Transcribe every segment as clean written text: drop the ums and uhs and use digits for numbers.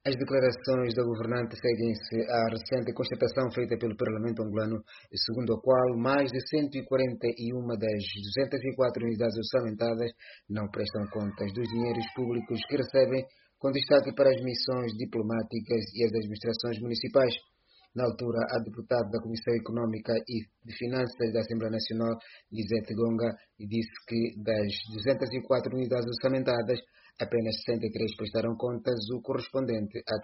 As declarações da governante seguem-se à recente constatação feita pelo Parlamento angolano, segundo a qual mais de 141 das 204 unidades orçamentadas não prestam contas dos dinheiros públicos que recebem, com destaque para as missões diplomáticas e as administrações municipais. Na altura, a deputada da Comissão Econômica e de Finanças da Assembleia Nacional, Lisete Gonga, disse que das 204 unidades orçamentadas, apenas 63 prestaram contas, o correspondente a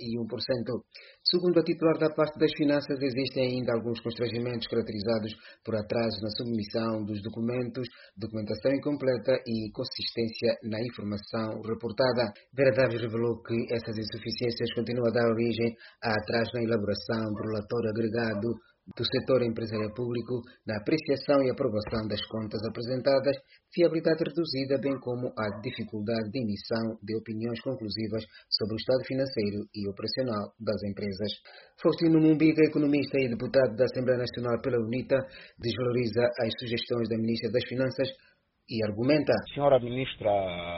31%. Segundo a titular da pasta das Finanças, existem ainda alguns constrangimentos caracterizados por atraso na submissão dos documentos, documentação incompleta e inconsistência na informação reportada. Vera Daves revelou que essas insuficiências continuam a dar origem a atraso na elaboração do relatório agregado do setor empresarial público, na apreciação e aprovação das contas apresentadas, fiabilidade reduzida, bem como a dificuldade de emissão de opiniões conclusivas sobre o estado financeiro e operacional das empresas. Faustino Mumbiga, economista e deputado da Assembleia Nacional pela UNITA, desvaloriza as sugestões da Ministra das Finanças e argumenta: Senhora Ministra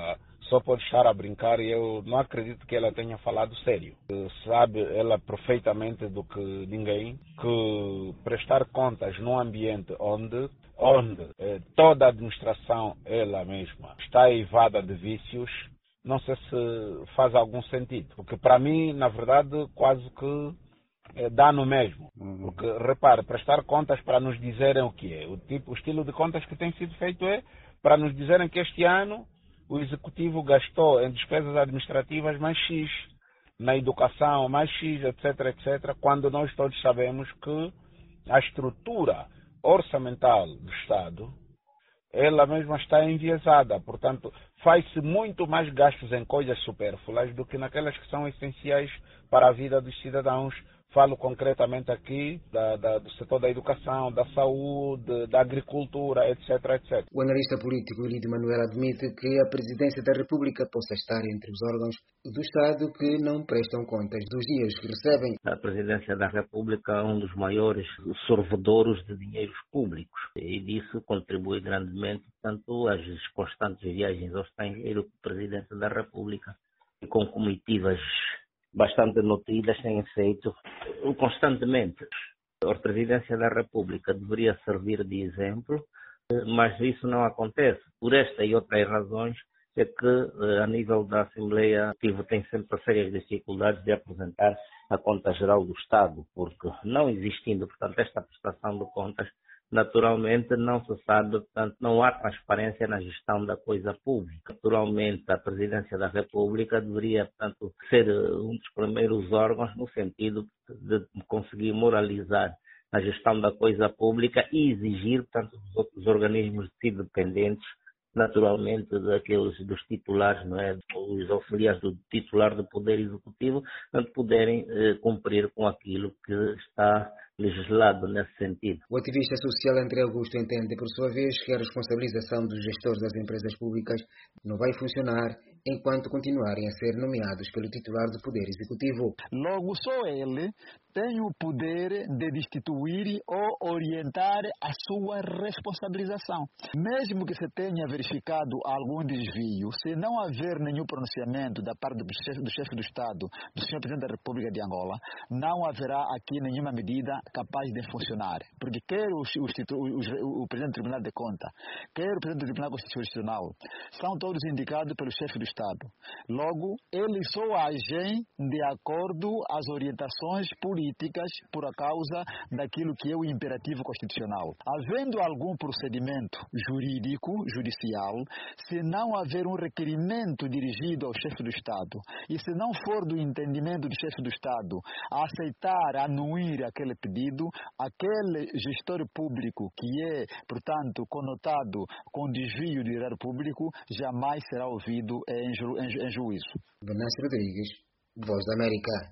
só pode estar a brincar e eu não acredito que ela tenha falado sério. Sabe ela perfeitamente do que ninguém que prestar contas num ambiente onde toda a administração ela mesma está eivada de vícios, não sei se faz algum sentido. Porque para mim, na verdade, quase que dá no mesmo. Porque, repare, prestar contas para nos dizerem o que é. O estilo de contas que tem sido feito é para nos dizerem que este ano o Executivo gastou em despesas administrativas mais X, na educação mais X, etc., etc., quando nós todos sabemos que a estrutura orçamental do Estado, ela mesma está enviesada. Portanto, faz-se muito mais gastos em coisas supérfluas do que naquelas que são essenciais para a vida dos cidadãos. Falo concretamente aqui do setor da educação, da saúde, da agricultura, etc., etc. O analista político Elidio Manuel admite que a Presidência da República possa estar entre os órgãos do Estado que não prestam contas dos dinheiros que recebem. A Presidência da República é um dos maiores sorvedores de dinheiros públicos e disso contribui grandemente tanto as constantes viagens ao estrangeiro que o Presidente da República e com comitivas bastante nutridas têm feito constantemente. A Presidência da República deveria servir de exemplo, mas isso não acontece. Por esta e outras razões é que, a nível da Assembleia, tem sempre sérias dificuldades de apresentar a conta geral do Estado, porque não existindo, portanto, esta prestação de contas, naturalmente não se sabe, portanto, não há transparência na gestão da coisa pública. Naturalmente, a Presidência da República deveria, portanto, ser um dos primeiros órgãos no sentido de conseguir moralizar a gestão da coisa pública e exigir, portanto, dos outros organismos dependentes, naturalmente, dos titulares, não é? Os auxiliares do titular do Poder Executivo, portanto, poderem cumprir com aquilo que está legislado nesse sentido. O ativista social André Augusto entende, por sua vez, que a responsabilização dos gestores das empresas públicas não vai funcionar enquanto continuarem a ser nomeados pelo titular do Poder Executivo. Logo, só ele tem o poder de destituir ou orientar a sua responsabilização. Mesmo que se tenha verificado algum desvio, se não haver nenhum pronunciamento da parte do chefe do Estado, do Sr. Presidente da República de Angola, não haverá aqui nenhuma medida capaz de funcionar. Porque quer o Presidente do Tribunal de Contas, quer o Presidente do Tribunal Constitucional, são todos indicados pelo chefe do Estado. Logo, eles só agem de acordo às orientações políticas por causa daquilo que é o imperativo constitucional. Havendo algum procedimento jurídico, judicial, se não haver um requerimento dirigido ao chefe do Estado e se não for do entendimento do chefe do Estado a aceitar, anuir aquele pedido, aquele gestor público que é, portanto, conotado com desvio de dinheiro público, jamais será ouvido em juízo. Venâncio Rodrigues, Voz da América.